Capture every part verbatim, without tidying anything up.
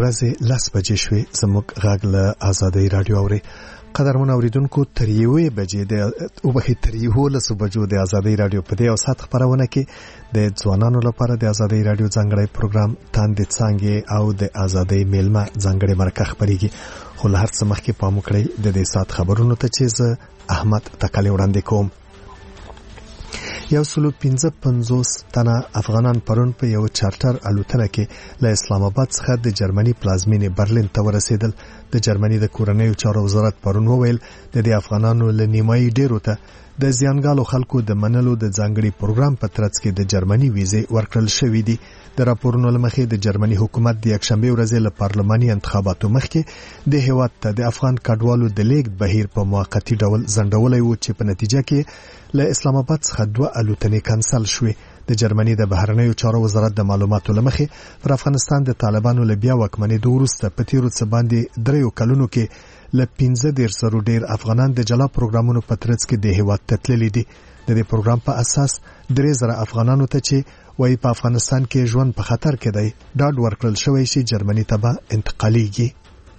ورځې لس بجې شوې. زموږ غږ له آزادۍ رادیو اوري. قدرمن اوریدونکو تر یوې بجې د وبخې تر یولسو بجو د آزادۍ رادیو په دې او سات خبرونه کې د ځوانانو لپاره د آزادۍ رادیو ځانګړی پروګرام تاندې څانګې او د آزادۍ میلمه ځانګړی مرکه خبريږي. خو له هر څه مخکې پام وکړئ د دې سات خبرونو ته چې زه احمد تکلی وړاندې کوم. یو سلو پنځه پنځوس تنه افغانان پرون په یو چارټر الوتنه کې له اسلام آباد څخه د جرمني پلازمینې برلین ته ورسېدل. د جرمني د کورنیو چارو وزارت پرون وویل د دې افغانانو له نیمایي ډیرو ته د زیانګالو خلکو د منلو د ځانګړي پروګرام په ترڅ کې د جرمني ویزې ورکړل شوې دي. د راپورونو لمخې د جرمني حکومت د یکشنبه ورځې له پارلماني انتخاباتو مخکې د هیواد ته د افغان کډوالو د لیږد بهیر په موقتی ډول ځنډولای و چې په نتیجه کې له اسلام آباد څخه دوه الوتنې کانسل شوې. د جرمني د بهرنیو چارو وزارت د معلوماتو لمخې پر افغانستان د طالبانو له بیا واکمنېدو وروسته په تیرو څه باندې دریو کلونو کې له پنځه دېرش زرو ډیر افغانان د جلا پروګرامونو په ترڅ کې د هیواد ته تللي دي. د دې پروګرام په اساس درې زره افغانانو ته چې وایي په افغانستان کې ژوند په خطر کې دی ډاډ ورکړل شوی چې جرمني ته به انتقالیږي.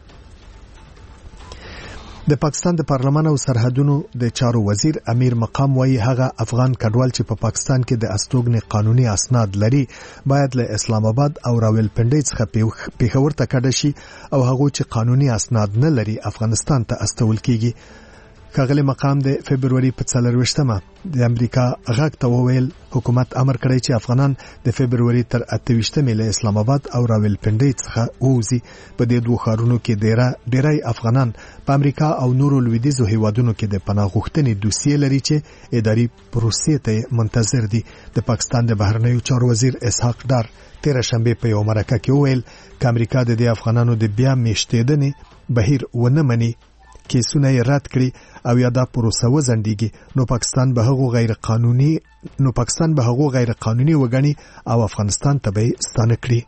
د پاکستان د پارلمان او سرحدونو د چارو وزیر امیر مقام وایي هغه افغان کډوال چې په پا پاکستان کې د استوګنې قانوني اسناد لري باید له اسلام آباد او راولپنډۍ څخه پیښور ته کډه شي او هغه چې قانوني اسناد نه لري افغانستان ته استول کیږي. کاغلی مقام د فبرवरी په څلرويشتمه د امریکا غږ ته وویل حکومت امر کړی چې افغانان د فبرवरी تر اتهویشتمې له اسلام آباد او راولپنډۍ څخه ووزي. په دې دوه ښارونو کې ډیره ډیری افغانان په امریکا او نورو لویدیځو هیوادونو کې د پناه غوښتنې دوسیې لري چې اداري پروسې ته منتظر دي. د پاکستان د بهرنیو چارو وزیر اسحاق ډار تیر شنبه په یو مرکه کې وویل چې امریکا د دې افغانانو د بیا میشتېدنې بهیر ونه مني کیسونه یې رد کړي او یا دا پروسه وزندګي نو پاکستان به هغه غیر قانوني نو پاکستان به هغه غیر قانوني وګڼي او افغانستان ته به ستانه کړي.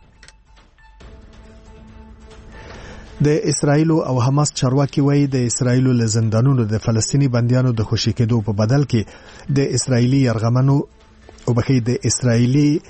د اسرایل او حماس چارواکي وایي د اسرایل له زندانونو د فلسطینی بنديانو د خوشي کېدو په بدل کې د اسرایلی يرغمنو او بخې د اسرایلی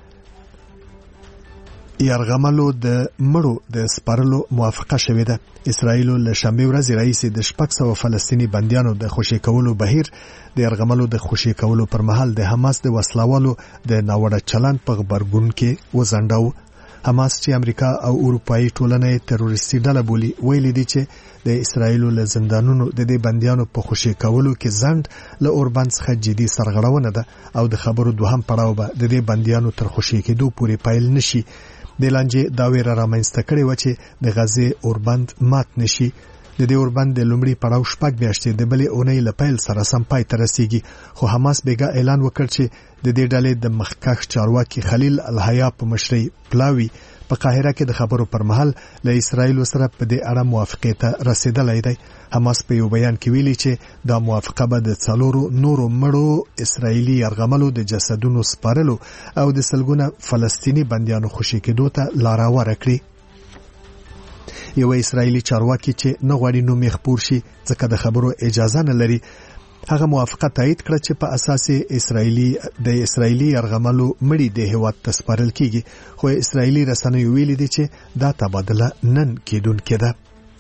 یرغملو د مړو د سپارلو موافقه شوې ده. اسرایل له شنبه ورځې راهیسې د شپږ سوه فلسطینی بنديانو د خوشي کولو بهیر د یرغملو د خوشي کولو پر مهال د حماس د وسلوالو د ناوړه چلند په خبرګون کې وزنډاو. حماس چې امریکا او اروپאי ټولنه تروریستي ډله بولي ویلي دي چې د اسرایل له زندانونو د دې بنديانو په خوشي کولو کې ځند له اوربند څخه جدي سرغړونه ده او د خبرو دوهم پړاو به د دې بنديانو تر خوشي کېدو پورې پایل نشي. د لانجې دا ویره رامنځته کړې و چې د غزې اوربند مات نشي. د دې اوربند د لومړي پړاو شپږ میاشتې د بلې اونۍ له پیل سره سم پای ته رسیږي. خو حماس بیګا اعلان وکړ چې د دې ډلې د مخکښ چارواکي خلیل الحیا په مشرۍ پلاوی په قاهره کې د خبرو پر مهال له اسرایل سره په دې اړه موافقه ته رسیدلای دی. حماس په یو بیان کې ویلي چې دا موافقه به د څلورو نورو مړو اسرایلی یرغملو د جسدونو سپارلو او د سلګونه فلسطینی بنديانو خوشي کېدو ته لار هواره کړي. یو اسرایلی چارواکي چې نه غواړي نوم یې خپور شي ځکه د خبرو اجازه نه لري هغه موافقه تایید کړه چې په اساس اسرایلی د اسرایلی یرغملو مړي د هیواد ته سپارل کیږي. خو اسرایلی رسنیو ویلي دي چې دا تبادله نن کېدونکې ده.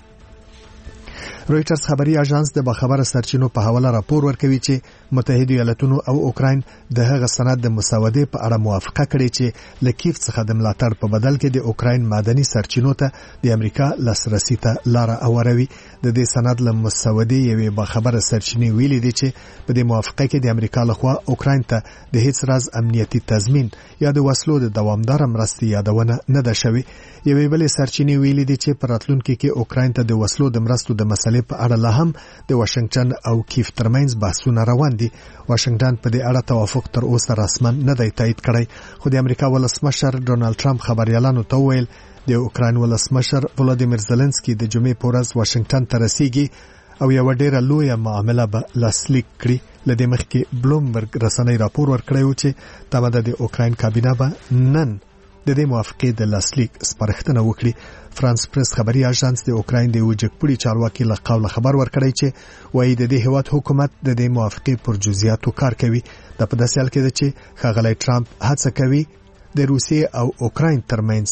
رويټرز خبري اژانس د باخبره سرچینو په حواله راپور ورکوي چې متحده ایالاتونو او اوکراین د هغه سند د مسودې په اړه موافقه کړې چې له کیف څخه د ملاتړ په بدل کې د اوکراین معدني سرچینو ته د امریکا لاسرسي ته لار اوروي. د دې سند له مسودې یوې باخبره سرچینې ویلي دي چې په دې موافقه کې د امریکا لخوا اوکراین ته د هیڅ راز امنیتي تضمین یا د وسلو د دوامدار مرستې یادونه نه ده شوې. یوې بلې سرچینې ویلي دي چې په راتلونکي کې اوکراین ته د وسلو د مرستو د مسلې په اړه لا هم د واشنگټن او کیف ترمنځ بحثونه روان دي. واشنگټن په دې اړه توافق تر اوسه رسماً نه دی تایید کړی. خو د امریکا ولسمشر ډونالد ټرمپ خبريالانو ته ویل د اوکراین ولسمشر ولادیمیر زيلنسکي د جمعې په ورځ واشنگټن ته رسیږي او یو ډیره لویه معامله به لاسلیک کړي. لدې مخکې بلومبرګ رسنۍ راپور ورکړی و چې تماده د اوکراین کابینه به نن د دې موافقې د لاسلیک سپارښتنه وکړي. فرانس پریس خبري اژانس د اوکراین د وجګپړي چارواکي له قوله خبر ورکړی چې وایي د دې هیواد حکومت د دې موافقې پر جزئیاتو کار کوي. د په داسې حال کې ده چې ښاغلی ټرمپ هڅه کوي د روسیې او اوکراین ترمنځ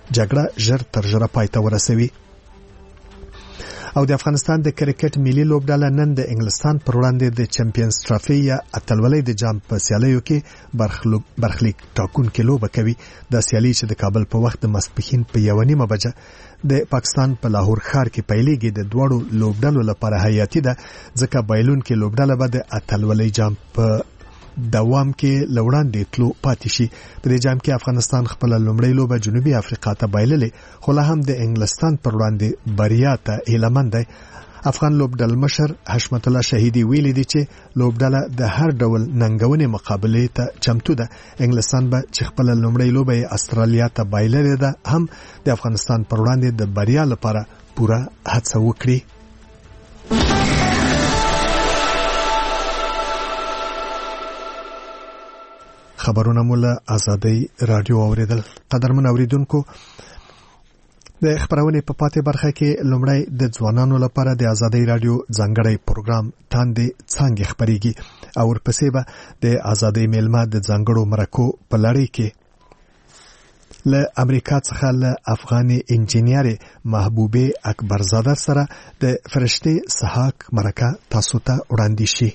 جګړه ژر تر ژره پای ته ورسوي. او د افغانستان د کرکټ ملي لوبډله نن د انګلستان پر وړاندې د چمپیونز ټرافي یا اتلولۍ د جام په سیالیو کې برخلیک ټاکونکې لوبه کوي. د سیالي چې د کابل په وخت د ماسپښین په یوه نیمه بجه د پاکستان په لاهور ښار کې پیلېږي د دواړو لوبډلو لپاره حیاتي ده، ځکه بایلونکې لوبډله به د اتلولۍ جام په دوام کې لوړاندې تلو پاتې شي. په دې جام کې افغانستان خپل لومړی لوبه جنوبي افریقا ته بایللې، خو لا هم د انګلستان پر وړاندې بریا ته هیله مند دی. افغان لوبډل مشر حشمت الله شهیدي ویلي دی چې لوبډله د هر ډول ننګونې مقابلې ته چمتو ده. انګلستان به چې خپل لومړی لوبه استرالیا ته بایللې ده هم د افغانستان پر وړاندې د بریا لپاره پوره هڅه وکړي. خبرونه مولا آزادۍ رادیو اوریدل. قدرمن اوریدونکو، د خبرونې په پاتې برخه کې لومړی د ځوانانو لپاره د آزادۍ رادیو ځانګړی پروګرام تاندې څانګې خبرېږي او ورپسې به د آزادۍ میلمه د ځانګړو مرکو په لړۍ کې له امریکا څخه له افغاني انجینیرې محبوبه اکبرزاده سره د فرشتې سحاق مرکه تاسو ته وړاندې شي.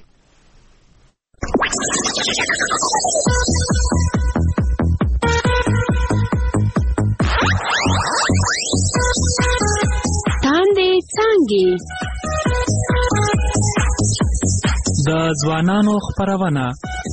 د ځوانانو خبرونه.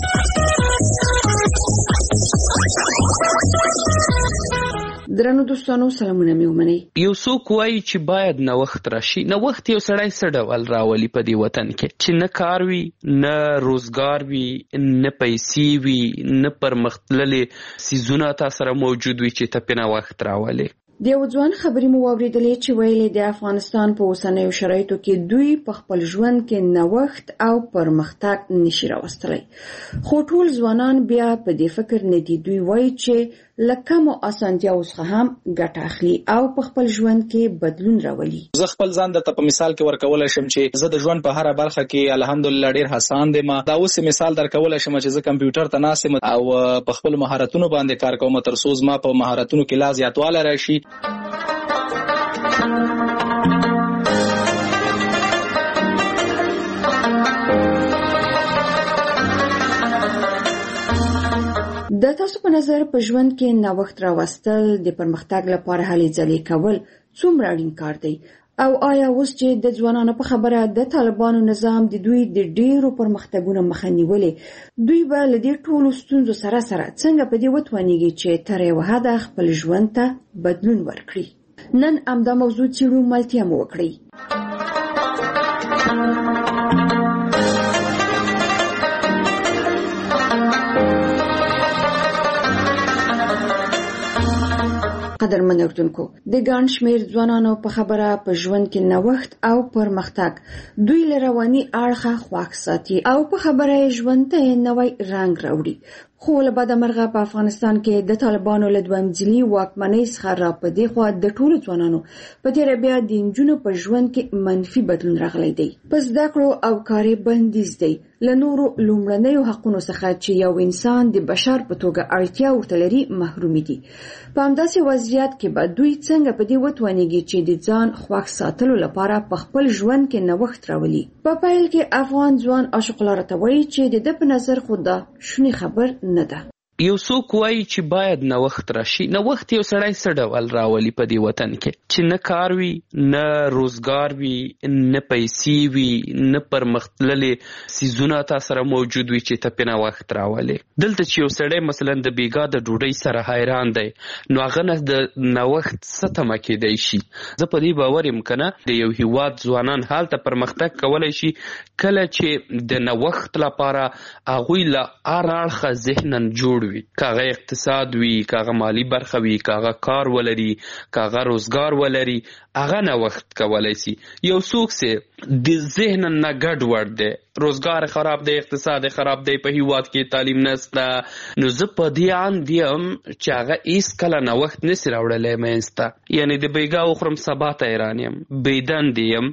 درنو دوستانو سلامونه مې ومنئ. یو څوک وایي چې باید نوښت راشي. نوښت یو سړی څه ډول راولي په دې وطن کې چې نه کار وي، نه روزګار وي، نه پیسې وي، نه پرمختللې څیزونه تا سره موجود وي چې ته پې نوښت راولي. د یو ځوان خبرې مو واورېدلې چې ویلي د افغانستان په اوسنیو شرایطو کې دوی په خپل ژوند کې نوښت او پرمختګ نشي راوستلی، خو ټول ځوانان بیا په دې فکر نه دي. دوی وایي چې له کمو اسانتیاوو څخه هم ګټه اخلي او په خپل ژوند کې بدلون راولي. زه خپل ځان درته په مثال کې ورکولی شم چې زه د ژوند په هره برخه کې الحمدلله ډېر هڅاند یم. دا اوس مثال درکولی شم چې زه کمپیوټر ته ناست یم او په خپل مهارتونو باندې کار کوم تر څو زما په مهارتونو کې لا زیاتوالی راشي. د تاسو په نظر په ژوند کې نوښت راوستل د پرمختګ لپاره هلې ځلې کول څومره اړین کار دی؟ او آیا اوس چې د ځوانانو په خبره د طالبانو نظام د دوی د ډیرو پرمختګونو مخه نیولې، دوی به له دې ټولو ستونزو سره سره څنګه په دې وتوانیږي چې تر یوه حده خپل ژوند ته بدلون ورکړي؟ نن همدا موضوع څیړو، ملتیا مو وکړئ. قدرمن اوریدونکو، د ګڼ شمېر ځوانانو په خبره په ژوند کې نوښت او پرمختګ دوی له رواني اړخه خواږ ساتي او په خبره یې ژوند ته نوی رنګ راوړي. خو له بده مرغه په افغانستان کې د طالبانو له دویم ځلي واکمنۍ څخه را په دې خوا د ټولو ځوانانو په تېره بیا د نجونو په ژوند کې منفي بدلون راغلی دی. په زده کړو او کاري بندیز دی، له نورو لومړنیو حقونو څخه چې یو انسان د بشر په توګه اړتیا ورته لري محرومي دي. په همداسې وضعیت کې به دوی څنګه په دې وتوانیږي چې د ځان خوښ ساتلو لپاره په خپل ژوند کې نوښت راولي؟ په پیل کې افغان ځوان عاشق لاره ته وایي چې د ده په نظر خو دا شونی خبر نه ده. یو څوک وایي چې باید نوښت راشي. نوښت یو سړی څه ډول راولي په دې وطن کې چې نه کار وي، نه روزګار وي، نه پیسې وي، نه پرمختللې څیزونه تا سره موجود وي چې ته پې نوښت راولي. دلته چې یو سړی مثلا د بیګا د ډوډۍ سره حیران دی، نو هغه نه د نوښت څه تمه کېدی شي. زه په دې باور یم که نه د یو هیواد ځوانان هلته پرمختګ کولی شي کله چې د نوښت لپاره هغوی له هر اړخه ذهنا جوړ وي، کاغه اقتصاد وي، کاغه مالی برخه وي، کاغه کار ولري، کاغه روزګار ولري، هغه نوښت کولی شي. یو څوک چې د ذهن نه ګډ وډ دی، روزګار خراب دی، اقتصاد خراب دی، په هیواد کې تعلیم نشته، نو زه په دې اند یم چې هغه هېڅکله نوښت نسي راوړلی منځته. یعنې د بیګا وخورم سبا ته حیران یم، بېدندې یم،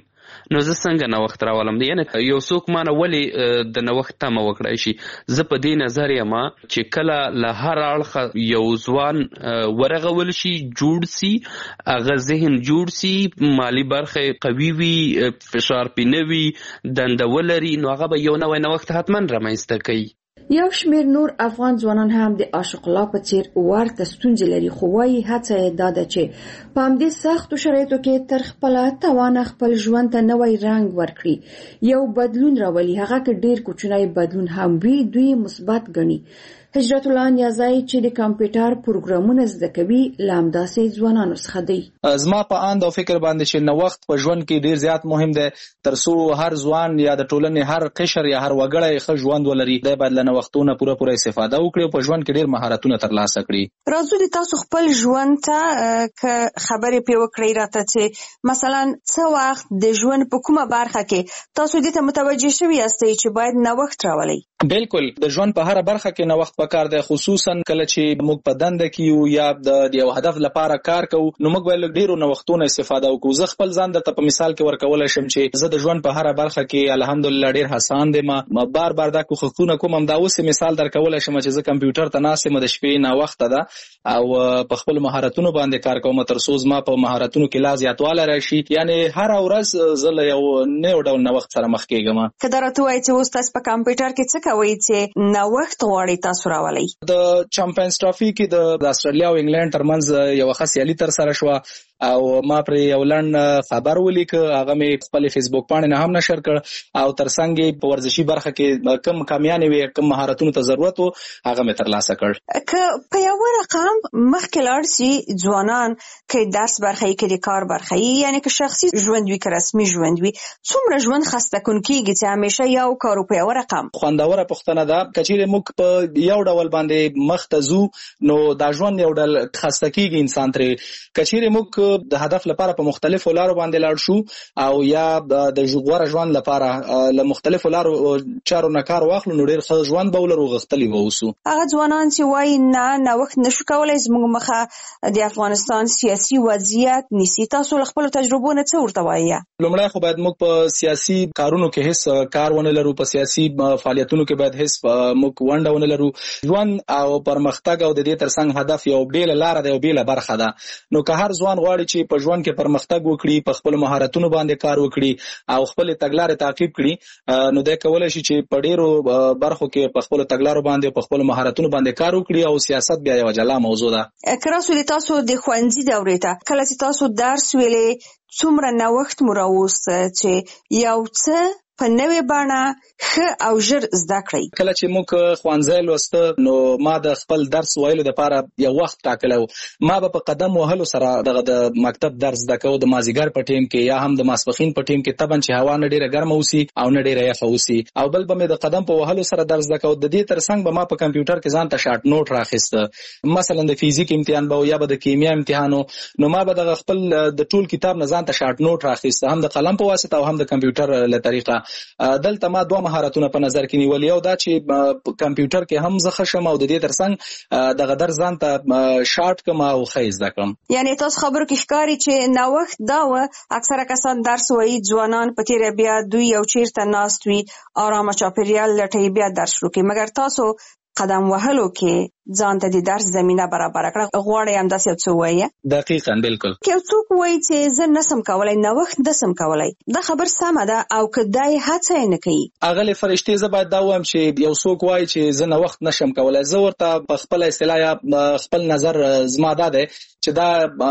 نو زه څنګه نوښت راولم. یعنی یو څوک مانه ولې د نوښت تمه وکړای شي. زه په دې نظر یم چې کله له هر اړخه یو ځوان ورغول شي، جوړ سي، هغه ذهن جوړ سي، مالی برخه قوي وي، فشار پې نه وي، دنده ولري، نو هغه به یو نوی نوښت حتما رامنځته کوي. یو شمېر نور افغان ځوانان هم د عاشق الله په څیر ورته ستونزې لري، خو وايي هڅه یې دا ده چې په همدې سختو شرایطو کې تر خپله توانه خپل ژوند ته نوی رنګ ورکړي، یو بدلون راولي. هغه که ډیر کوچنی بدلون هم وي، دوی مثبت ګڼي. هجرت الله نیازی چې د کمپیوټر پروګرامونه زده کوي له همداسې ځوانانو څخه دی. زما په اند او فکر باندې چې نوښت په ژوند کې ډیر زیات مهم دی، ترڅو هر ځوان یا د ټولنې هر قشر یا هر وګړی ښه ژوند ولري. دی باید له نوښتونو پوره پوره استفاده وکړي او په ژوند کې ډیر مهارتونه ترلاسه کړي. راځو د تاسو خپل ژوند ته که خبرې پې وکړئ راته چې مثلا څه وخت د ژوند په کومه برخه کې تاسو دې ته متوجه شوي یاستئ چې باید نوښت راولئ؟ بالکل، د ژوند په هر برخه کې نوښت پکار دی، خصوصا کله چې موږ په دنده کې یو یا د یو هدف لپاره کار کوو، نو موږ باید ډیرو نوښتونو استفاده وکړو. زه خپل ځان درته په مثال کې ورکولی شم چې زه د ژوند په هر برخه کې الحمدلله ډیر هڅاند یم. ما بار بار دا کوښښونه کوم. همدا اوس مثال درکولی شم چې زه کمپیوټر ته ناست یم، د شپې ناوخته ده او په خپل مهارتونو باندې کار کوم تر څو زما په مهارتونو کې لا زیاتوالی راشي. یعنی هر ورځ زه له یو نوي ډول نوښت سره مخ کېږم. که دا راته ووایي چې اوس تاسو په کمپیوټر کې څه کوئ چې نوښت غواړئ تاسو راولئ؟ د چمپیونز ټرافي کې د استرالیا او انګلند ترمنځ یو ښه سیالي ترسره شوه او ما پر یو لنډ خبر ولیکه، هغه مې خپل فیسبوک پاڼې نه هم نشر کړ او ترڅنګ یې په ورزشي برخه کې کوم کامیابی وي، کوم مهارتونو ته ضرورت وو، هغه مې ترلاسه کړ. که په یو رقم مخکې لاړ شي ځوانان، که درس برخه یې، که د کار برخه یې، یعنی که شخصي ژوند وي که رسمي ژوند وي، څومره ژوند خسته کوونکېږي چې همیشه یو کار په یو رقم؟ خوندوره پوښتنه ده. که چیرې موږ په یو ډول باندې مخ ته ځو نو دا ژوند یو ډول خسته کېږي انسان ترې. که چیرې موږ د هدف لپاره په مختلفو لارو باندې لاړ شو او یا د غوره ژوند لپاره له مختلفو لارو چارو نه کار واخلو، نو ډېر ښه ژوند به ولرو، غښتلي به اوسو. هغه ځوانان چې وایي نه نوښت نشو کولی، زموږ مخه د افغانستان سیاسي وضعیت نیسي، تاسو له خپلو تجربو نه څه ورته وایي؟ لومړی خو باید موږ په سیاسي کارونو کې هیڅ کار ونه لرو، په سیاسي فعالیتونو کې باید هیڅ موږ ونډه ونه لرو. ژوند او پرمختګ او د دې ترڅنګ هدف یو بیله لاره ده، یو بیله برخه ده. نو که هر ځوان غواړي چې په ژوند کې پرمختګ وکړي، په خپل مهارتونو باندې کار وکړي او خپل تګلارې تعقیب کړي، نو دی کولی شي چې په ډیرو برخو کې په خپل تګلارو باندې په خپل مهارتونو باندې کار وکړي او سیاست بیا یو جلا موضوع ده. که راسو د تاسو د ښوونځي دورې ته کله چې تاسو درس ویلې، څومره نوښت مو راوسته چې یو څه په نوې بڼه ښه او ژر زده کړئ؟ کله چې موږ ښوونځی لوسته نو ما د خپل درس ویلو دپاره یو وخت ټاکلی و. ما به په قدم وهلو سره دغه د مکتب درس زده کوو، د مازدیګر په ټیم کې یا هم د ماسپښین په ټیم کې، طبعا چې هوا نه ډېره ګرمه اوسي او نه ډېره یخه اوسي. او بل به مې د قدم په وهلو سره درس زده کوو. د دې ترڅنګ به ما په کمپیوټر کې ځان ته شارټ نوټ راخیسته. مثلا د فیزیک امتحان به یا به د کیمیا امتحان، نو ما به دغه خپل د ټول کتاب نه ځان ته شارټ نوټ راخیسته، هم د قلم په واسطه او هم د کمپیوټر له طریقه. دلته ما دوه مهارتونه په نظر کې نیولي، یو دا چې کمپیوټر کې هم زه ښه شم او د دې ترڅنګ دغه درس ځان ته شارټ کړم او ښه زده کړم. یعنې تاسو خبرو کې ښکاري چې نوښت دا و اکثره کسان درس وایي، ځوانان په تېره بیا دوی یو چیرته ناست وي، آرامه چاپېریال لټوي، بیا درس شروع کوي. مګر تاسو قدم وهلو کې ځان ته د درس زمینه برابره کړه، غواړئ همداسې یو څه ووایه؟ دقیقاً، بالکل. که یو څوک وایي چې زه نسم کولی، نوښت نسم کولی، دا خبر سمه ده، او که دا یې هڅه یې نه کوي؟ اغلې فرشتې زه باید دا ووایم چې یو څوک وایي چې زه نوښت نشم کولی، زه ورته په خپله اصطلاح یا خپل نظر زما دا دی چې دا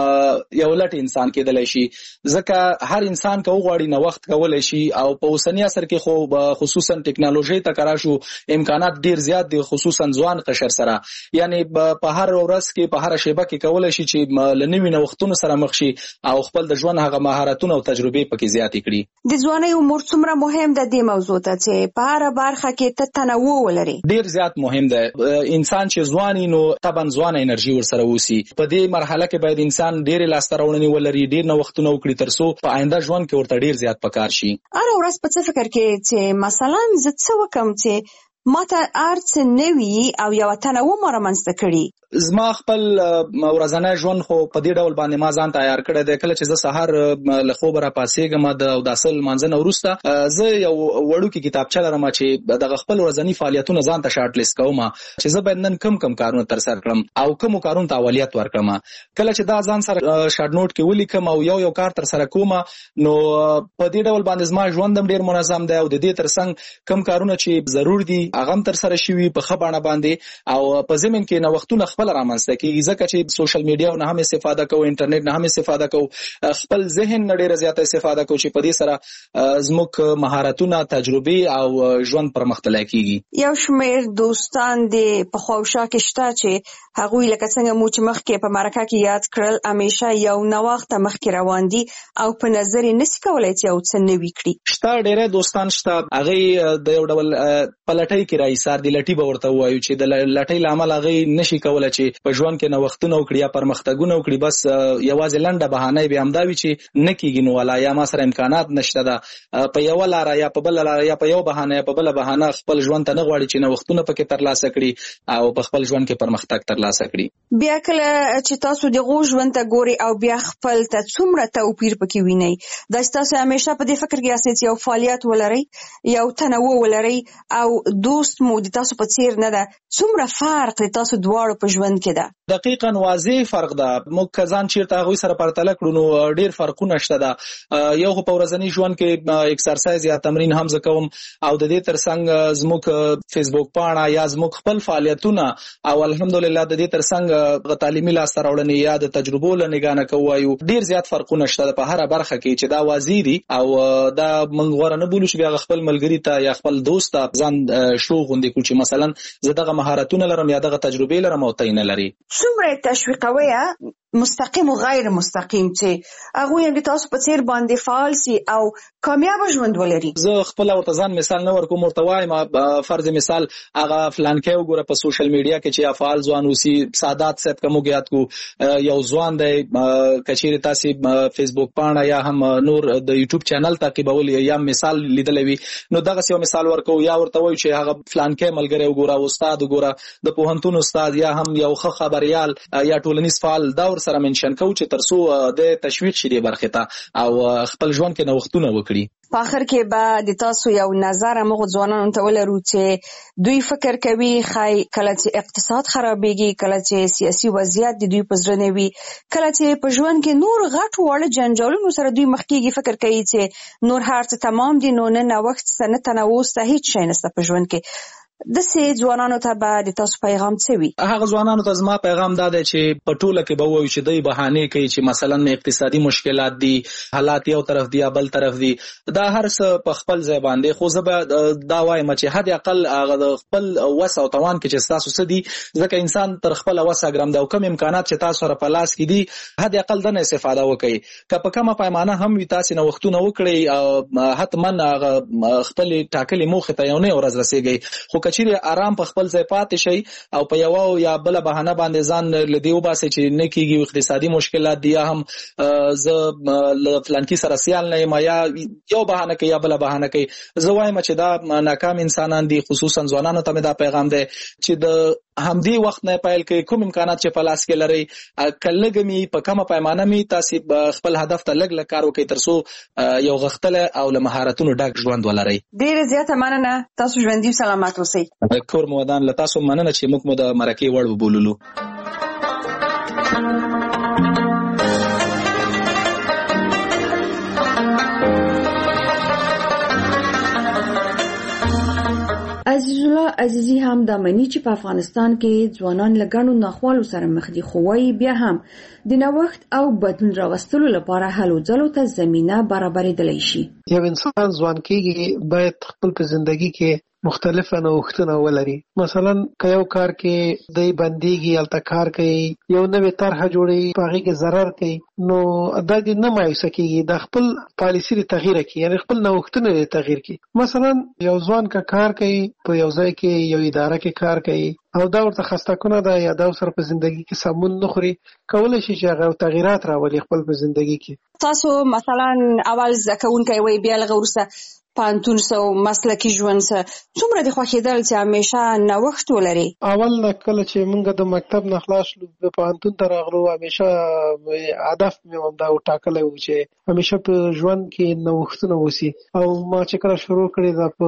یو لټ انسان کېدلی شي. ځکه هر انسان که وغواړي نوښت کولی شي، او په اوسني عصر کې خو خصوصا ټکنالوژۍ ته کار شو، امکانات ډېر زیات دي، خصوصا ځوان قشر سره. یعنی په هر ورځ کې په هر شیبه کې کولی شي چې له نوي نوښتونو سره مخ شي او خپل د ژوند هغه مهارتونه او تجربې پکې زیاتې کړي. د ځوانۍ عمر څومره مهم ده دې موضوع ته چې په هره برخه کې ته تنوع ولري؟ ډېر زیات مهم ده. انسان چې ځوان وي نو طبعا ځوانه انرژي ورسره اوسي. په دې مرحله کې باید انسان ډېرې لاسته راوړنې ولري، ډېر نوښتونه وکړي تر څو په آینده ژوند کې ورته ډېر زیات پکار شي. هره ورځ په څه فکر کې چې مثلا زه څه وکړم چې ماته ارڅ نوي او یو تنوع مرمنځته کړي. زما خپل ورځنی ژوند خو په دې ډول باندې ما ځان تیار کړی دی. کله چې زه سهار له خوبه راپاڅېږم د اوداسه لمانځه نه وروسته زه یو وړوکې کتابچه لرم چې دغه خپل ورځني فعالیتونه ځان ته شارټ لیست کوم چې زه باید نن کم کم کارونه ترسره کړم او کومو کارونو ته اولویت ورکړم. کله چې دا ځان سره شارټ نوټ کې ولیکم او یو یو کار ترسره کوم نو په دې ډول باندې زما ژوند هم ډېر منظم دی او د دې ترڅنګ کم کارونه چې ضرور دي هغه هم ترسره شوي په ښه بڼه باندې او په ضمن کې نوښتونه خپل رامنځته کیږي ځکه چې سوشل میډیا نه هم استفاده کوو، انټرنیټ نه هم استفاده کوو، خپل ذهن نه ډېره زیاته استفاده کوو چې په دې سره زموږ مهارتونه، تجربې او ژوند پرمختللی کیږي. یو شمېر دوستان دې په خواوشا کې شته چې هغوی لکه څنګه مو چې مخکې په مرکه کې یاد کړل همیشه یو نوښت ته مخکې روان دي او په نظر یې نشي کولی چې یو څه نوي کړي. شته ډېری دوستان شته هغوی د یو ډول په لټۍ کې راایسار دي، لټي به ورته ووایو چې د لټۍ له امله هغوی نشي کولی چې په ژوند کې نوښتونه وکړي یا پرمختګونه وکړي. بس یوازې لنډه بهانه به همدا وي چې نه کیږي نو والا یا ما سره امکانات نشته ده په یوه لاره یا په بله لاره یا په یو بهانه یا په بله بهانه خپل ژوند ته نه غواړي چې نوښتونه پکې ترلاسه کړي او په خپل ژوند کې پرمختګ ترلاسه کړي. بیا کله چې تاسو دغه ژوند ته ګوري او بیا خپل ته څومره توپیر پکې وینئ دا تاسو همیشه په دې فکر کې یاست چې یو فعالیت ولرئ، یو تنوع ولرئ او دوست مو د تاسو په څیر نه ده، څومره فرق دی تاسو دواړو په ژوند کې ده؟ دقیقاً واضح فرق ده. موږ ځان چیرته هغوی سره پرتله کړو نو ډېر فرقونه شته ده. یو خو په ورځني ژوند کې اکسرسایز یا تمرین هم زه کوم او د دې ترڅنګ زموږ فیسبوک پاڼه یا زموږ خپل فعالیتونه او الحمدلله د دې ترڅنګ تعلیمي لاسته راوړنې یا د تجربو له نګاه نه کوو وایو ډېر زیات فرقونه شته په هره برخه کې چې دا واضح دي او دا موږ غوره نه بولو چې بیا خپل ملګري ته یا خپل دوست ته ځان شو غوندې کړو چې مثلا زه دغه مهارتونه لرم یا دغه تجربې لرم او ته یې نه لري. څومره تشویقوي مستقیم او غیر مستقیم چې هغوی هم د تاسو په څیر باندې فعال سي او کامیاب ژوند ولري؟ زه خپل ورته ځان مثال نه ورکوم، ورته وایم فرض مثال هغه فلانکی وګوره په سوشل میډیا کې چې فعال ځوان اوسي، سادات صاحب کوم یاد کو یو ځوان دی کچېرې تاسو فیسبوک پاڼه یا هم نور د یوټیوب چینل تعقیبول یا مثال لیدلی وي نو دغه یو مثال ورکو یا ورته وایو چې هغه فلانکی ملګری وګوره، استاد وګوره، د پوهنتون استاد یا هم یو ښه خبریال یا ټولنیز فعال دا سره منشن کو چې ترسو د تشویق شې برخه ته او خپل ژوند کې نوښتونه وکړي. په اخر کې به د تاسو یو نظر موږ ځوانانو ته ولرو چې دوی فکر کوي خای کله چې اقتصاد خرابېږي، کله چې سیاسي وضعیت د دوی په زړه نه وي، کله چې په ژوند کې نور غټ وړ جنجالونو سره دوی مخ کېږي، فکر کوي چې نور هر څه تمام دي نو نه نوښت څه نه تنوع څه هیڅ شی نشته په ژوند کې. د سې ځوانانو ته به د تاسو پیغام څه وي؟ هغه ځوانانو ته زما پیغام دا دی چې په ټوله کې به وایو چې دوی بهانې کوي چې مثلا اقتصادي مشکلات دي، حالات یو طرف دي یا بل طرف دي، دا هر څه په خپل ځای باندې خو زه به دا وایم چې حد اقل هغه د خپل وس او توان کې چې تاسو څه دي ځکه انسان تر خپل وسه ګرم دی او کوم امکانات چې تاسو سره په لاس کې دي حد اقل دنه استفاده وکړئ. که په کومه پیمانه هم وي تاسو نوښتونه وکړئ حتما خپل ټاکلې موخې ته یو نه ورځ رسیږئ، خو کچېرې آرام په خپل ځای پاتې شي او په یو یا بل بهانه باندې ځان لدی وباسي چې نه کیږي اقتصادي مشکلات دي یا هم زه فلانکی سره سیال نه یم یا یو بهانه کوي یا بل بهانه کوي، زه وایم چې دا ناکام انسانان دي. خصوصا ځوانانو ته مې دا پیغام دی چې د همدې وخت نه پیل کوي، کوم امکانات چې په لاس کې لري کله می په کومه پیمانه می تاسو خپل هدف ته لګ لګ کار وکړئ ترڅو یو غښتله او له مهارتونو ډک ژوند ولرئ. ډېر زیاته مننه، تاسو ژوندي سلامت اوسئ. کور مودان له تاسو مننه چې موږ مو د مرکې وړ وبوللو. عزیز الله عزیزی هم دا مني چې په افغانستان کې ځوانان له ګڼو ناخوالو سره مخ دي، خو وايي بیا هم د نوښت او بدلون راوستلو لپاره هلو ځلو ته زمینه برابرېدلی شي. یو انسان ځوان کېږي باید خپل په ژوندګي کې مختلفه نوښتونه ولري. مثلا که یو کار کې دی بندېږي هلته کار کوي، یو نوې طرحه جوړوي په هغې کې ضرر کوي نو دا دې نه مایوسه کېږي، د خپل پالیسي دې تغییر کړي، یعنې خپل نوښتونه دې تغییر کړي. مثلا یو ځوان که کار کوي په یو ځای کې یو اداره کې کار کوي او دا ورته خسته کنه ده یا دا سره په زندگی کې سمون نه خوري، کولی شي چې هغه تغییرات راولي خپل په زندگی کې. تاسو مثلا اول زده کوونکی وئ بیا لږ وروسته پانتون سو مسلکی ژوند سره څومره د خوښیدل چې همیشه نوښت ولري؟ اول نه کله چې موږ د مکتب نه خلاص شو پانتون ته راغلو همیشه هدف مې همدا وټاکلی و چې همیشه په ژوند کې نوښتونه وسي او ما چې کله شروع کړې ده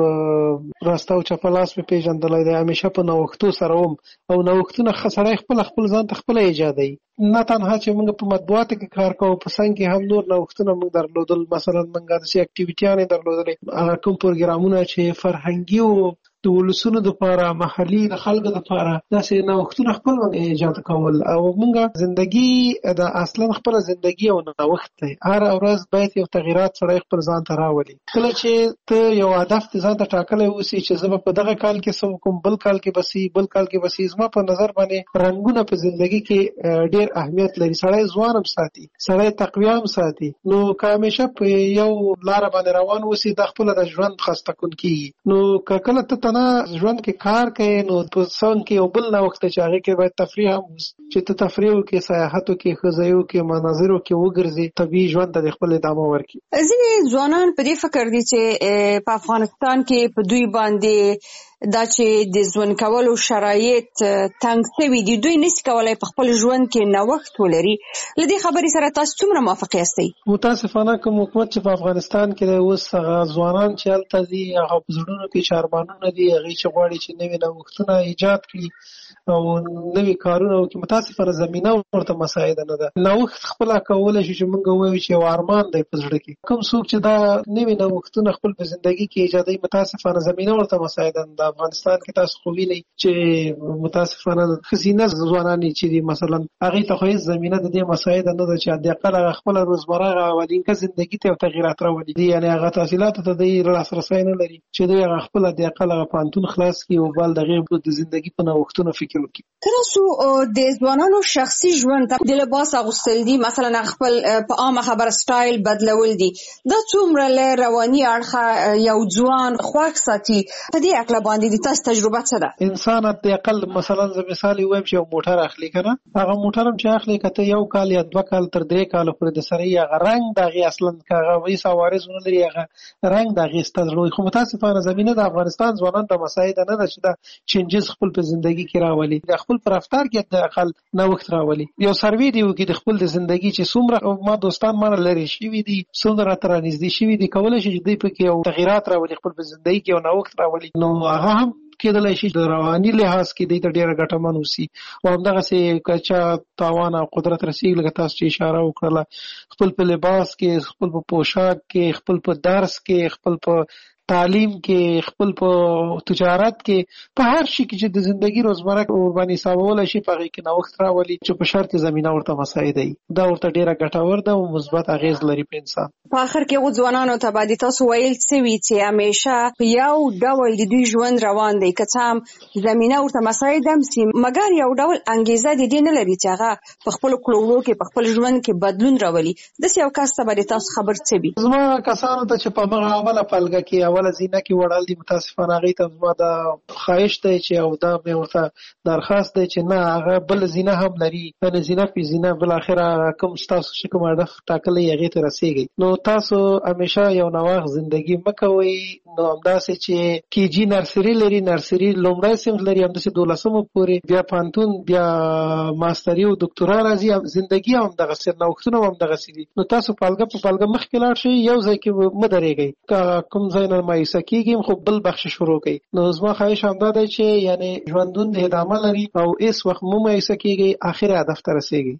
په راسته او چپلاس مې پېژندلی دی همیشه په نوښتو سره وم او نوښتونه سړی خپل خپل ځان ته خپله ایجادوي نه تنها چې موږ په مطبوعاتو کې کار کوو په څنګ کې هم نور نوښتونه موږ درلودل مثلا موږ داسې اکټیویټیانې درلودلې هغه کوم پروګرامونه چې فرهنګي او د ولسونو دپاره محلي د خلکو دپاره داسې نوښتونه خپل موږ ایجاد کول او موږ زندګي د اصلا خپله زندګي او نوښت دی هره ورځ باید یو تغیرات سړی خپل ځان ته راولي کله چې ته یو هدف ته ځان ته ټاکلی اوسي چې زه به په دغه کال کې څه وکړم بل کال کې به سي بل کال کې به سي زما په نظر باندې رنګونه په زندګي کې ډېر اهمیت لري سړی ځوان هم ساتي سړی تقویه هم ساتي نو که همیشه په یو لاره باندې روان اوسي دا خپله د ژوند خسته کن کېږي نو که کله ته نه ژوند کې کار کوي نو په څنګ کې یو بل نوښت چې هغې کې باید تفریح هم وسي چې ته تفریح وکړې سیاحت وکړې ښځی وکړې مناظرو کې وګرځې طبیعي ژوند ته د خپل ادامه ورکړي ځینې ځوانان په دې فکر دي چې په افغانستان کې په دوی باندې دا چې د ژوند کولو شرایط تنګ شوي دي دوی نشي کولی په خپل ژوند کې نوښت ولري له دې خبرې سره تاسو څومره موافق یاستئ؟ متاسفانه کوم حکومت چې په افغانستان کې دی اوس هغه ځوانان چې هلته دي هغه په زړونو کې چې ارمانونه دي هغوی چې غواړي چې نوي نوښتونه ایجاد کړي او نوي کارونه وکړي متاسفانه زمینه ورته مساعده نه ده نوښت خپله کولی شي چې موږ ووایو چې یو ارمان دی په زړه کې کوم څوک چې دا نوي نوښتونه خپل په زندګي کې ایجادوي متاسفانه زمینه ورته مساعده نه ده افغانستان کې تاسو خو وینئ چې متاسفانه ښځینه ځوانانې چې دي مثلا هغې ته خو هېڅ زمینه د دې مساعده نه ده چې حداقل هغه خپله روزمره هغه اولینکه زندګي ته یو تغیرات راولي یعنې هغه تحصیلاتو ته دوی لاسرسی نه لري چې دوی هغه خپل حداقل هغه پوهنتون خلاص کړي او بل د هغې د زندګي په نوښتونو فکر وکړي. که تاسو د ځوانانو شخصي ژوند ته د لباس اغوستل دي مثلا خپل په عامه خبره سټایل بدلول دي دا څومره له رواني اړخه یو ځوان خوښ ساتي په دې هکله باندې تاسو تجربه څه ده؟ انسان حداقل مثلا زه مثال ووایم چې یو موټر اخلي که نه هغه موټر هم چې اخلي که ته یو کال یا دوه کال تر درې کاله پورې د سره یې هغه رنګ د هغې اصلا که هغه هیڅ عوارض ونه لري هغه رنګ د هغې سته زړه وي خو متاسفانه زمینه د افغانستان ځوانانو ته مساعده نه ده چې دا چینجز خپل په زندګي کې راولي د خپل په رفتار کې حداقل نوښت راولي یو سروې دې وکړي د خپل د زندګي چې څومره ما دوستان مانه لرې شوي دي څومره راته رانږدې شوي دي کولی شي چې دوی پکې یو تغیرات راولي خپل په زندګي کې یو نوښت راولي نو هغه هم کېدلی شي د رواني لحاظ کې دوی ته ډېره ګټمن اوسي او همدغسې که چا توان او قدرت رسېږي لکه تاسو چې اشاره وکړله خپل په لباس کې خپل په پوشاک کې خپل په درس کې خپل په تعلیم کې خپل په تجارت کې په هر شي کې چې د زندګي روزمره ورباندې حسابولی شي په هغې کې نوښت راولي چې په شرط زمینه ورته مساعده وي دا ورته ډېره ګټور ده او مثبت اغېز لري په انسان. په آخر کې هغو ځوانانو ته باندې تاسو ویل څه وي چې همیشه په یو ډول د دوی ژوند روان دی که څه هم زمینه ورته مساعده هم سي مګر یو ډول انګیزه د دې نه لري چې هغه په خپلو کړو کې په خپل ژوند کې بدلون راولي داسې یو کس ته باندې تاسو خبر څه وي؟ زما کسانو ته چې په هغه اوله پلګه کې اوله زینه کې وړل دي متاسفانه هغې ته زما دا خواهش دی چې او دا مې ورته درخواست دی چې نه هغه بل زینه هم لري یعنې زینه پې زینه بالاخره کوم ستاسو چې کوم هدف ټاکلی هغې ته رسېږئ نو تاسو همیشه یو نوښت زندګي مه کوئ نو همداسې چې کیجي نرسري لري نرسري لومړی صنف لري همداسې دولسمو پورې بیا پوهنتون بیا ماستري او دکتورا راځي زندګي هم همدغسې نوښتونه هم همدغسې دي نو تاسو پالګه په پالګه مخکې لاړ شئ یو ځای کې مه درېږئ که کوم ځای نه مایوسه کېږي خو بل بخش شروع کوي نو زما خواهش همدا دی چې یعنې ژوندون د ادامه لري او هېڅ وخت مه مایوسه کېږئ آخر هدف ته رسېږئ.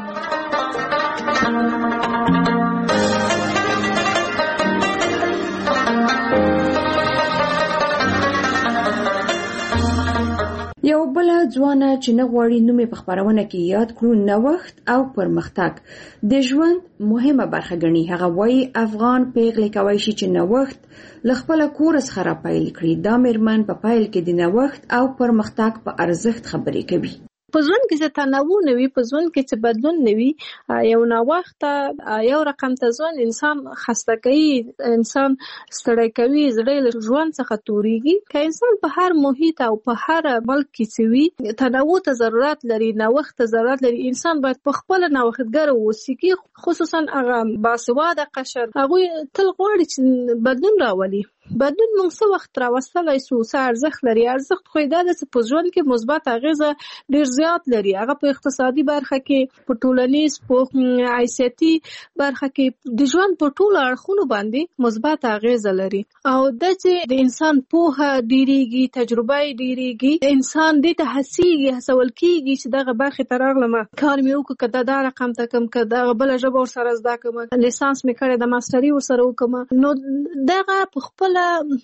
یو بل ځوانه چې نه غواړي نوم یې په خپرونه کې یاد کړو نوښت او پرمختګ د ژوند مهمه برخه ګڼي هغه وایي افغان پیغلې کولی شي چې نوښت له خپله کوره څخه راپیل کړي دا مېرمن په پیل کې د نوښت او پرمختګ په ارزښت خبرې کوي. په ژوند کې چې تنوع نه وي په ژوند کې چې بدلون نه وي یو ناوخته یو رقم ته ژوند انسان خسته کوي انسان ستړی کوي زړه له ژوند څخه تورېږي که انسان په هر محیط او په هر ملک کې چې وي تنوع ته ضرورت لري نوښت ته ضرورت لري انسان باید په خپله نوښتګر واوسي خصوصا هغه باسواده قشر هغوی تل غواړي چې بدلون راولي بدلون موږ څه وخت راوستلی سو، څه ارزښت لري. ارزښت خو دا ده چې په ژوند کې مثبت اغېزه ډېر زیات لري. هغه په اقتصادي برخه کې، په ټولنیز، په حیثیتي برخه کې، د ژوند په ټولو اړخونو باندې مثبت اغېزه لري. او دا چې د انسان پوهه ډېرېږي، تجربه یې ډېرېږي، انسان دې ته هڅېږي، هڅول کېږي چې دغه برخې ته راغلمه، کار مې وکړو، که دا رقم ته کړم، که دغه بله ژبه ورسره زده کړم، لیسانس مې کړی د ماسټري ورسره وکړم، نو دغه په خپله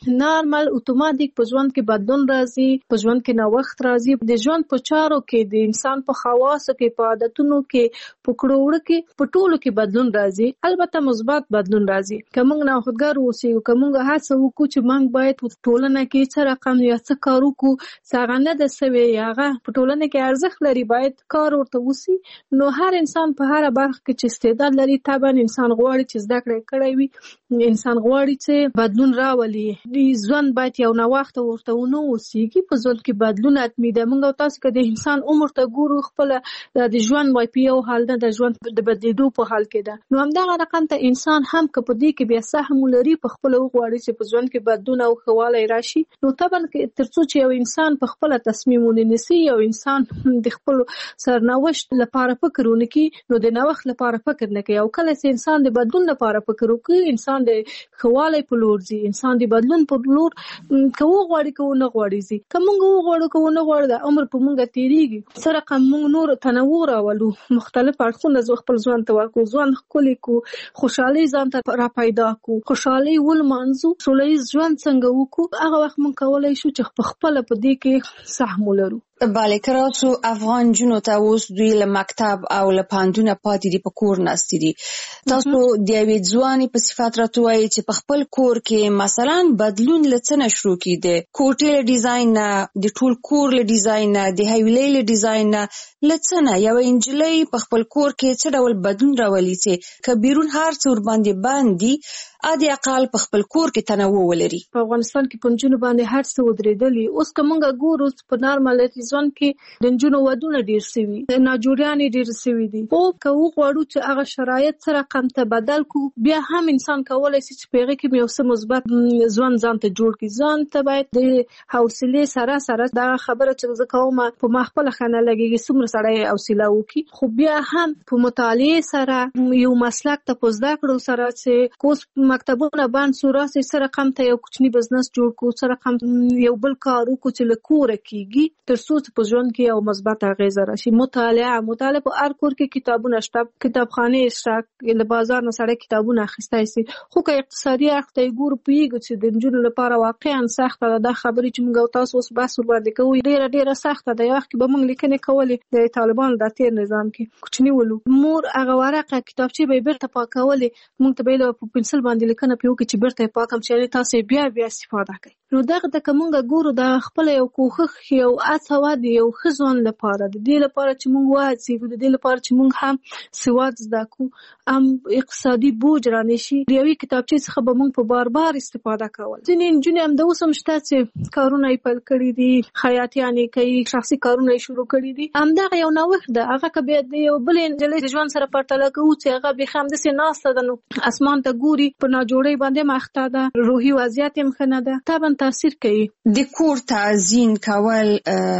نارمل اتوماتیک په ژوند کې بدلون راځي، په ژوند کې نوښت راځي. د ژوند په چارو کې، د انسان په خواصو کې، په عادتونو کې، په کړو وړو کې، په ټولو کې بدلون راځي. البته مثبت بدلون راځي. که موږ نوښتګر اوسو، که موږ هڅه وکړو چې موږ باید په ټولنه کې څه رقم یا څه کار وکړو، څه هغه نه ده سوی، هغه په ټولنه کې ارزښت لري، باید کار ورته وسي. نو هر انسان په هره برخه کې چې استعداد لري، طبعا انسان غواړي چې زده کړه کړی وي، انسان غواړي چې بدلون راولي. ژوند باید یو نوښت ورته ونه اوسېږي. په ژوند کې بدلون حتمي ده. موږ او تاسو که د انسان عمر ته ګورو، خپله د ژوند وای په یو حال نه، د ژوند د بدلېدو په حال کې ده. نو همدغه رقم ته انسان هم که په دې کې بیا سهم ولري، په خپله وغواړي چې په ژوند کې بدلون او ښه والی راشي، نو طبعا تر څو چې یو انسان په خپله تصمیم ونیسي، یو انسان د خپل سرنوشت لپاره فکر ونه کړي، نو د نوښت لپاره فکر نه کوي. او کله چې انسان د بدلون لپاره فکر وکړي، انسان د ښه والی په لور ځي، انسان د بدلون په لور که وغواړي که ونه غواړي ځي. که موږ وغواړو که ونه غواړو، د عمر په موږ تېرېږي. څه رقم موږ نور تنوع راولو، مختلف اړخونه زه خپل ژوند ته ورکړو، ژوند ښکلی کړو، خوشحالۍ ځان ته را پیدا کړو، خوشحالۍ ولمانځو، سوله ییز ژوند څنګه وکړو، هغه وخت موږ کولی شو چې پخپله په دې کې سهم ولرو. بله، که راسو افغان جنو ته اوس دوی له مکتب او له پوهنتونه پاتې دي، په کور ناستې دي. تاسو د یوې ځوانې په صفت راته وایئ چې په خپل کور کې مثلا بدلون له څه نه شروع کېدی؟ کوټې له ډیزاین نه، د ټول کور له ډیزاین نه، د حویلۍ له ډیزاین نه، له څه نه یوه نجلۍ په خپل کور کې څه ډول بدلون راولي چې که بیرون هر څه ورباندې بند دي، ادي اقل په خپل کور کې تنوع ولري. په افغانستان کې په نجونو باندې هر څه ودرېدلي. اوس که موږ ګورو په نارمل ژوند کې د نجونو ودونه ډېر سوي، ناجوړیانې ډېرې سوي دي. خو که وغواړو چې هغه شرایط څه رقم ته بدل کړو، بیا هم انسان کولی شي چې په هغې کې یو څه مثبت ژوند ځان ته جوړ کړي. ځان ته باید د حوصلې سره سره دغه خبره چې زه کوم په ما خپله ښه نه لګېږي، څومره سړی حوصله وکړي، خو بیا هم په مطالعې سره، یو مسلک ته په زده کړو سره، چې اوس مکتبونه بند سو، راسئ څه رقم ته یو کوچني بزنس جوړ کړو، څه رقم یو بل کار وکړو چې له کوره کېږي، تر څو چې په ژوند کې یو مثبت اغېزه راشي. مطالعه مطالعه په هر کور کې کتابونه شته، کتابخانې شته، له بازار نه سړی کتابونه اخیستی سي. خو که اقتصادي اړخ ته یې ګورو، پوهېږو چې د نجونو لپاره واقعا سخته ده. دا خبرې چې موږ او تاسو اوس بحث ورباندې کوو، ډېره ډېره سخته ده. یو وخت کې به موږ لیکنې کولې د طالبانو د تېر نظام کې، کوچني ولو، مور هغه ورقه کتابچې به یې بېرته پاکولې، موږ ته به یې په پنسل باندې لیکنه پرې وکړي چې بېرته یې پاکم، چې یعنې تاسو یې بیا بیا استفاده کوئ. نو دغه ته که موږ ګورو، د خپله یو کوښښ، یو هڅه وه د یو ښه ژوند لپاره، د دې لپاره چې موږ وهڅېږو، د دې لپاره چې موږ هم سواد زده کړو، هم اقتصادي بوج را نه شي. د یوې کتابچې څخه به موږ په بار بار استفاده کول. ځینې نجونې همداوس هم شته چې کارونه یې پیل کړي دي، خیاطیانې کوي، شخصي کارونه یې شروع کړي دي. همدغه یو نوښت ده. هغه که بیا د یو بلې نجلۍ د ژوند سره پرتله کوو چې هغه بیخي همداسې ناسته ده، نو اسمان ته ګوري، په ناجوړۍ باندې مخته ده، روحي وضعیت یې ښه نه ده، طبعا تاثیر کوي. د کور تعظیم کول،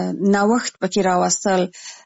نوښت پکې راوستل،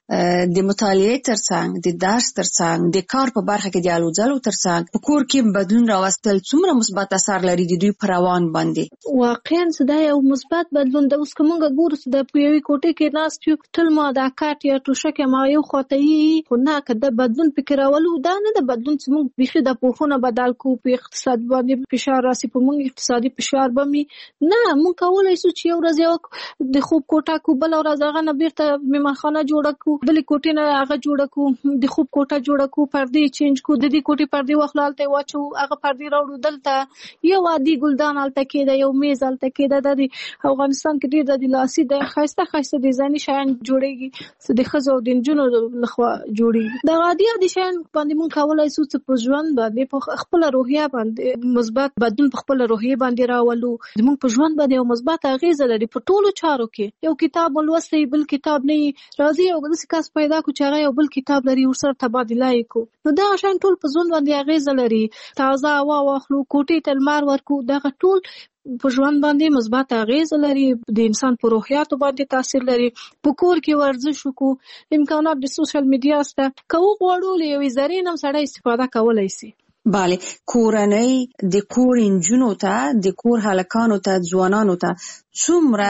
د مطالعې ترڅنګ، د درس ترڅنګ، د کار په برخه کې د الوځلو ترڅنګ په کور کې بدلون راوستل څومره مثبت اثر لري د دوی په روان باندې؟ واقعا دا یو مثبت بدلون ده. اوس که موږ ګورو چې د په یوې کوټې کې ناست یو، تل ما دا کاټ یا توشک ما یو خواته یي، خو نه که د بدلون فکر راولو، دا نه د بدلون چې موږ بیخي د پوښونه بدل کړو، په اقتصاد باندې فشار راسي، په موږ اقتصادي فشار به مي نه، موږ کولی شو چې یو ورځ یو د خوب کوټه کړو، بله ورځ هغه نه بېرته مېلمانخانه جوړه کړو، بلې کوټې نه هغه جوړه کړو، د خوب کوټه جوړه کړو، پردې چینج کړو، د دې کوټې پردې واخلو هلته یې واچوو، هغه پردې راوړو دلته، یو عادي ګلدان هلته کېده، یو میز هلته کېده. دا د افغانستان کې ډېر د لاسي د ښایسته ښایسته ډیزایني شیان جوړېږي چې د ښځو او د نجونو لخوا جوړېږي. دغه عادي عادي شیان باندې موږ کولی شو چې په ژوند باندې په خپله روحیه باندې مثبت بدلون په خپله روحیې باندې راولو. زموږ په ژوند باندې یو مثبت اغېزه لري په ټولو چارو کې. یو کتاب ولوستی، بل کتاب نه وي، راځي یو داسې کس پیدا کړو چې هغه یو بل کتاب لري، ورسره تبادله یې کړو. نو دغه شیان ټول په ژوند باندې اغېزه لري. تازه هوا واخلو، کوټې ته لمر ورکړو، دغه ټول په ژوند باندې مثبت اغیز لري، د انسان په روحیاتو باندې تاثیر لري. په کور کې ورزش وکړو، امکانات د سوشل میډیا سره که وغواړو له یوې ذرې نه سړی استفاده کولی شي. بله، کورنۍ د کور انجونو ته، د کور هلکانو ته، ځوانانو ته څومره